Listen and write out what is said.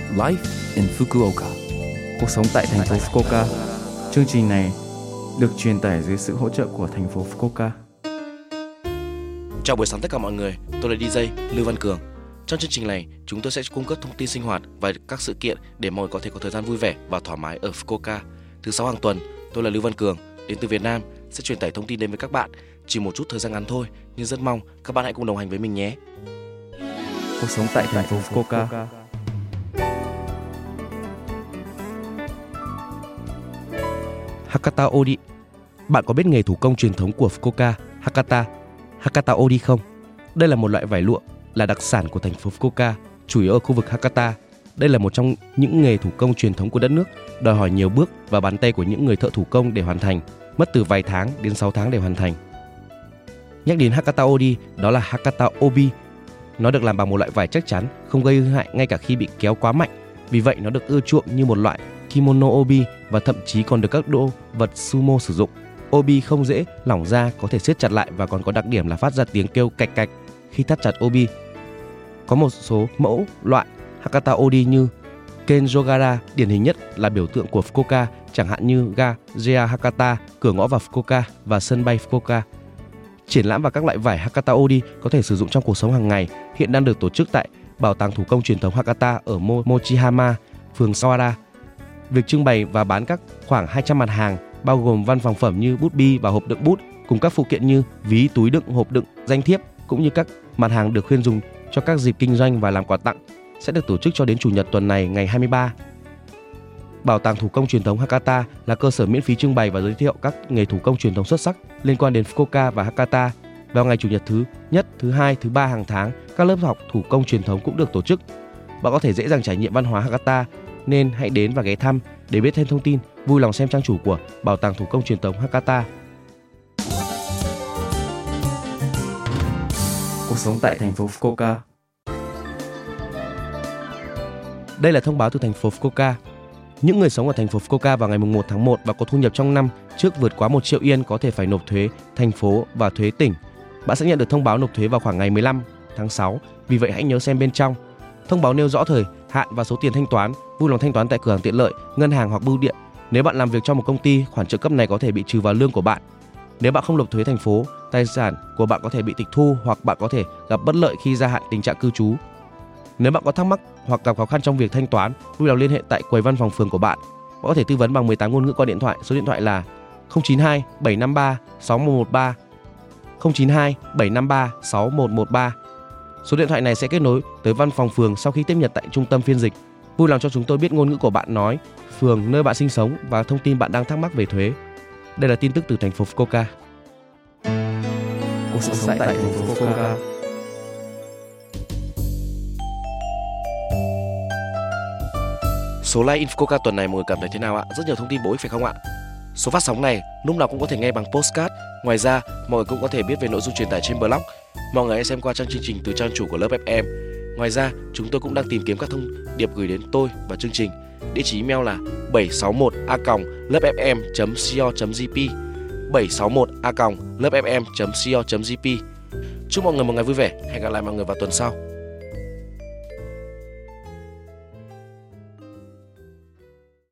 Life in Fukuoka. Cuộc sống tại thành phố Fukuoka. Chương trình này được truyền tải dưới sự hỗ trợ của thành phố Fukuoka. Chào buổi sáng tất cả mọi người, tôi là DJ Lưu Văn Cường. Trong chương trình này, chúng tôi sẽ cung cấp thông tin sinh hoạt và các sự kiện để mọi người có thể có thời gian vui vẻ và thoải mái ở Fukuoka. Thứ 6 hàng tuần, tôi là Lưu Văn Cường, đến từ Việt Nam, sẽ truyền tải thông tin đến với các bạn. Chỉ một chút thời gian ngắn thôi, nhưng rất mong các bạn hãy cùng đồng hành với mình nhé. Cuộc sống tại thành phố Fukuoka. Hakata Ori. Bạn có biết nghề thủ công truyền thống của Fukuoka, Hakata Ori không? Đây là một loại vải lụa, là đặc sản của thành phố Fukuoka, chủ yếu ở khu vực Hakata. Đây là một trong những nghề thủ công truyền thống của đất nước, đòi hỏi nhiều bước và bàn tay của những người thợ thủ công để hoàn thành, mất từ vài tháng đến 6 tháng để hoàn thành. Nhắc đến Hakata Ori, đó là Hakata Obi. Nó được làm bằng một loại vải chắc chắn, không gây hư hại ngay cả khi bị kéo quá mạnh. Vì vậy nó được ưa chuộng như một loại kimono obi và thậm chí còn được các đô vật sumo sử dụng. Obi không dễ lỏng ra, có thể siết chặt lại và còn có đặc điểm là phát ra tiếng kêu cạch cạch khi thắt chặt obi. Có một số mẫu loại Hakata Ori như Kenjogara, điển hình nhất là biểu tượng của Fukuoka, chẳng hạn như ga Jia Hakata, cửa ngõ vào Fukuoka và sân bay Fukuoka. Triển lãm và các loại vải Hakata Ori có thể sử dụng trong cuộc sống hàng ngày hiện đang được tổ chức tại Bảo tàng Thủ công truyền thống Hakata ở Mochihama, phường Sawara. Việc trưng bày và bán các khoảng 200 mặt hàng bao gồm văn phòng phẩm như bút bi và hộp đựng bút, cùng các phụ kiện như ví, túi đựng, hộp đựng, danh thiếp, cũng như các mặt hàng được khuyên dùng cho các dịp kinh doanh và làm quà tặng sẽ được tổ chức cho đến Chủ nhật tuần này, ngày 23. Bảo tàng Thủ công truyền thống Hakata là cơ sở miễn phí trưng bày và giới thiệu các nghề thủ công truyền thống xuất sắc liên quan đến Fukuoka và Hakata. Vào ngày Chủ nhật thứ nhất, thứ hai, thứ ba hàng tháng, các lớp học thủ công truyền thống cũng được tổ chức. Bạn có thể dễ dàng trải nghiệm văn hóa Hakata, nên hãy đến và ghé thăm để biết thêm thông tin. Vui lòng xem trang chủ của Bảo tàng Thủ công truyền thống Hakata. Cuộc sống tại thành phố Fukuoka. Đây là thông báo từ thành phố Fukuoka. Những người sống ở thành phố Fukuoka vào ngày 1 tháng 1 và có thu nhập trong năm trước vượt quá 1 triệu yên có thể phải nộp thuế thành phố và thuế tỉnh. Bạn sẽ nhận được thông báo nộp thuế vào khoảng ngày 15 tháng 6, vì vậy hãy nhớ xem bên trong. Thông báo nêu rõ thời hạn và số tiền thanh toán. Vui lòng thanh toán tại cửa hàng tiện lợi, ngân hàng hoặc bưu điện. Nếu bạn làm việc cho một công ty, khoản trợ cấp này có thể bị trừ vào lương của bạn. Nếu bạn không nộp thuế thành phố, tài sản của bạn có thể bị tịch thu hoặc bạn có thể gặp bất lợi khi gia hạn tình trạng cư trú. Nếu bạn có thắc mắc hoặc gặp khó khăn trong việc thanh toán, vui lòng liên hệ tại quầy văn phòng phường của bạn. Bạn có thể tư vấn bằng 18 ngôn ngữ qua điện thoại. Số điện thoại là 092 753 6113, 092 753 6113. Số điện thoại này sẽ kết nối tới văn phòng phường sau khi tiếp nhận tại trung tâm phiên dịch. Vui lòng cho chúng tôi biết ngôn ngữ của bạn nói, phường nơi bạn sinh sống và thông tin bạn đang thắc mắc về thuế. Đây là tin tức từ thành phố Fukuoka. Cuộc sống tại thành phố Fukuoka. Số Live in Fukuoka tuần này mọi người cảm thấy thế nào ạ? Rất nhiều thông tin bổ ích phải không ạ? Số phát sóng này lúc nào cũng có thể nghe bằng podcast. Ngoài ra, mọi người cũng có thể biết về nội dung truyền tải trên blog. Mọi người hãy xem qua trang chương trình từ trang chủ của lớp FM. Ngoài ra, chúng tôi cũng đang tìm kiếm các thông điệp gửi đến tôi và chương trình. Địa chỉ email là 761a.lớpfm.co.jp, 761a.lớpfm.co.jp. Chúc mọi người một ngày vui vẻ. Hẹn gặp lại mọi người vào tuần sau.